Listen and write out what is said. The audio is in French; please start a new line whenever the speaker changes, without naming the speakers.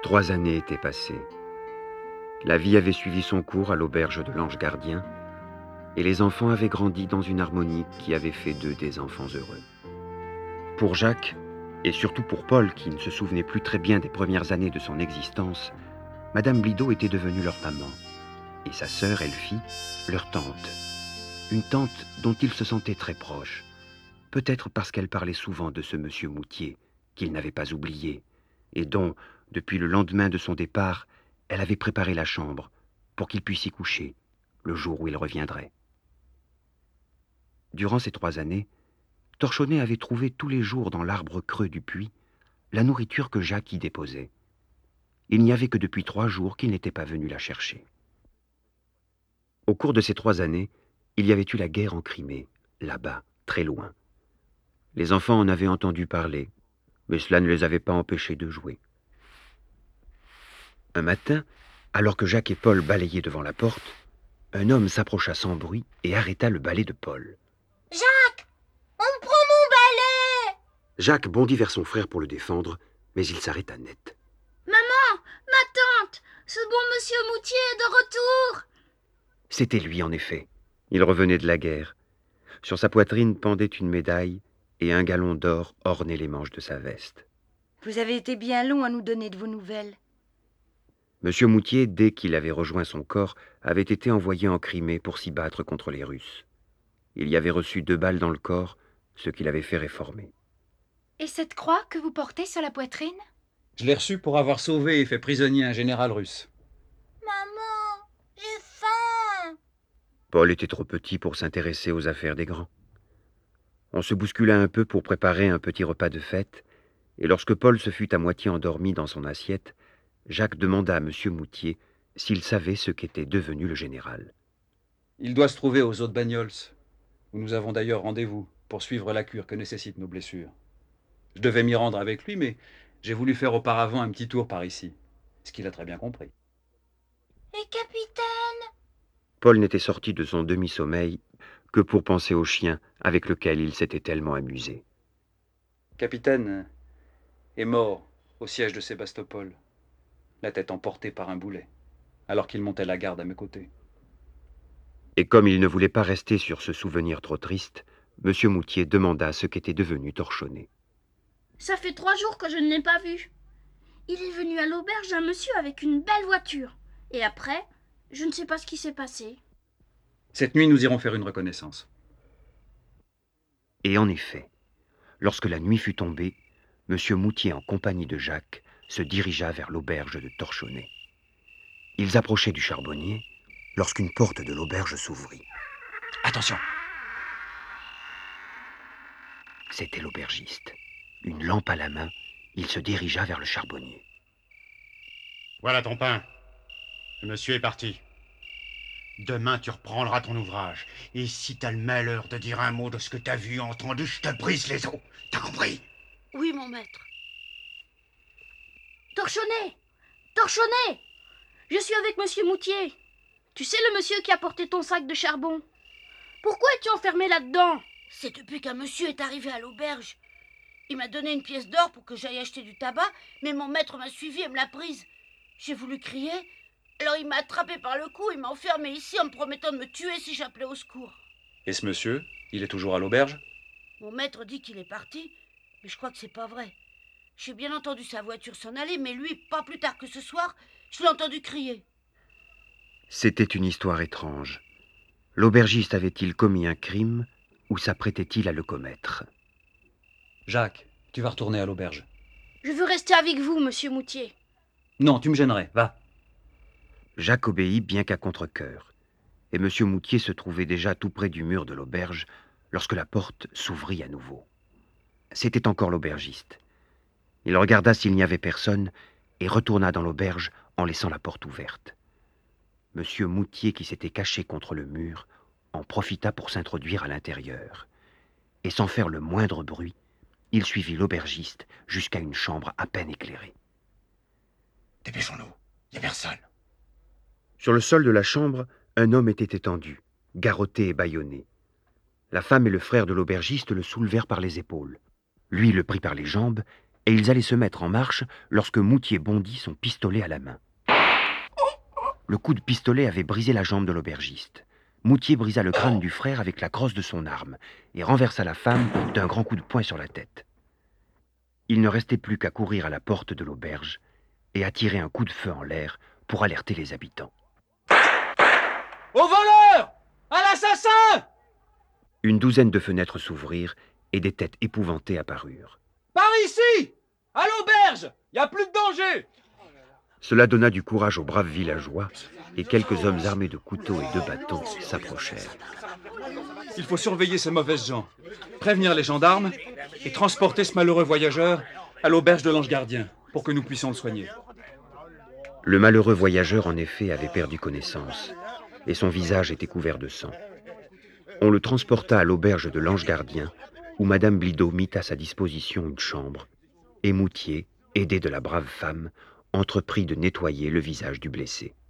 3 années étaient passées. La vie avait suivi son cours à l'auberge de l'Ange Gardien, et les enfants avaient grandi dans une harmonie qui avait fait d'eux des enfants heureux. Pour Jacques, et surtout pour Paul, qui ne se souvenait plus très bien des premières années de son existence, Madame Blido était devenue leur maman, et sa sœur Elfie, leur tante. Une tante dont ils se sentaient très proches, peut-être parce qu'elle parlait souvent de ce monsieur Moutier, qu'il n'avait pas oublié, et dont, depuis le lendemain de son départ, elle avait préparé la chambre pour qu'il puisse y coucher le jour où il reviendrait. Durant ces 3 années, Torchonnet avait trouvé tous les jours dans l'arbre creux du puits la nourriture que Jacques y déposait. Il n'y avait que depuis 3 jours qu'il n'était pas venu la chercher. Au cours de ces 3 années, il y avait eu la guerre en Crimée, là-bas, très loin. Les enfants en avaient entendu parler, mais cela ne les avait pas empêchés de jouer. Un matin, alors que Jacques et Paul balayaient devant la porte, un homme s'approcha sans bruit et arrêta le balai de Paul.
« Jacques, on me prend mon balai !»
Jacques bondit vers son frère pour le défendre, mais il s'arrêta net.
« Maman, ma tante, ce bon monsieur Moutier est de retour !»
C'était lui, en effet. Il revenait de la guerre. Sur sa poitrine pendait une médaille et un galon d'or ornait les manches de sa veste.
« Vous avez été bien long à nous donner de vos nouvelles. »
Monsieur Moutier, dès qu'il avait rejoint son corps, avait été envoyé en Crimée pour s'y battre contre les Russes. Il y avait reçu 2 balles dans le corps, ce qui l'avait fait réformer.
Et cette croix que vous portez sur la poitrine ?
Je l'ai reçue pour avoir sauvé et fait prisonnier un général russe.
Maman, j'ai faim.
Paul était trop petit pour s'intéresser aux affaires des grands. On se bouscula un peu pour préparer un petit repas de fête, et lorsque Paul se fut à moitié endormi dans son assiette, Jacques demanda à monsieur Moutier s'il savait ce qu'était devenu le général.
Il doit se trouver aux eaux de Bagnols, où nous avons d'ailleurs rendez-vous pour suivre la cure que nécessitent nos blessures. Je devais m'y rendre avec lui, mais j'ai voulu faire auparavant un petit tour par ici, ce qu'il a très bien compris.
Et capitaine ?
Paul n'était sorti de son demi-sommeil que pour penser au chien avec lequel il s'était tellement amusé.
Capitaine est mort au siège de Sébastopol, la tête emportée par un boulet, alors qu'il montait la garde à mes côtés.
Et comme il ne voulait pas rester sur ce souvenir trop triste, monsieur Moutier demanda ce qu'était devenu Torchonnet.
Ça fait 3 jours que je ne l'ai pas vu. Il est venu à l'auberge d'un monsieur avec une belle voiture. Et après, je ne sais pas ce qui s'est passé.
Cette nuit, nous irons faire une reconnaissance.
Et en effet, lorsque la nuit fut tombée, monsieur Moutier, en compagnie de Jacques, se dirigea vers l'auberge de Torchonnet. Ils approchaient du charbonnier lorsqu'une porte de l'auberge s'ouvrit.
Attention!
C'était l'aubergiste. Une lampe à la main, il se dirigea vers le charbonnier.
Voilà ton pain. Le monsieur est parti. Demain, tu reprendras ton ouvrage. Et si t'as le malheur de dire un mot de ce que t'as vu et entendu, je te brise les os. T'as compris?
Oui, mon maître. Torchonnet! Torchonnet! Je suis avec monsieur Moutier. Tu sais le monsieur qui a porté ton sac de charbon? Pourquoi es-tu enfermé là-dedans? C'est depuis qu'un monsieur est arrivé à l'auberge. Il m'a donné une pièce d'or pour que j'aille acheter du tabac, mais mon maître m'a suivi et me l'a prise. J'ai voulu crier, alors il m'a attrapé par le cou et m'a enfermé ici en me promettant de me tuer si j'appelais au secours.
Et ce monsieur, il est toujours à l'auberge?
Mon maître dit qu'il est parti, mais je crois que c'est pas vrai. J'ai bien entendu sa voiture s'en aller, mais lui, pas plus tard que ce soir, je l'ai entendu crier.
C'était une histoire étrange. L'aubergiste avait-il commis un crime ou s'apprêtait-il à le commettre?
Jacques, tu vas retourner à l'auberge.
Je veux rester avec vous, monsieur Moutier.
Non, tu me gênerais, va.
Jacques obéit bien qu'à contre-cœur, et monsieur Moutier se trouvait déjà tout près du mur de l'auberge lorsque la porte s'ouvrit à nouveau. C'était encore l'aubergiste. Il regarda s'il n'y avait personne et retourna dans l'auberge en laissant la porte ouverte. Monsieur Moutier, qui s'était caché contre le mur, en profita pour s'introduire à l'intérieur. Et sans faire le moindre bruit, il suivit l'aubergiste jusqu'à une chambre à peine éclairée.
Dépêchons-nous, y a personne.
Sur le sol de la chambre, un homme était étendu, garrotté et bâillonné. La femme et le frère de l'aubergiste le soulevèrent par les épaules. Lui le prit par les jambes et ils allaient se mettre en marche lorsque Moutier bondit, son pistolet à la main. Le coup de pistolet avait brisé la jambe de l'aubergiste. Moutier brisa le crâne du frère avec la crosse de son arme et renversa la femme d'un grand coup de poing sur la tête. Il ne restait plus qu'à courir à la porte de l'auberge et à tirer un coup de feu en l'air pour alerter les habitants.
Au voleur! À l'assassin!
Une douzaine de fenêtres s'ouvrirent et des têtes épouvantées apparurent.
Par ici! À l'auberge! Y a plus de danger!
Cela donna du courage aux braves villageois et quelques hommes armés de couteaux et de bâtons s'approchèrent.
Il faut surveiller ces mauvaises gens, prévenir les gendarmes et transporter ce malheureux voyageur à l'auberge de l'Ange Gardien pour que nous puissions le soigner.
Le malheureux voyageur, en effet, avait perdu connaissance et son visage était couvert de sang. On le transporta à l'auberge de l'Ange Gardien où Madame Blido mit à sa disposition une chambre et Moutier, aidé de la brave femme, entreprit de nettoyer le visage du blessé.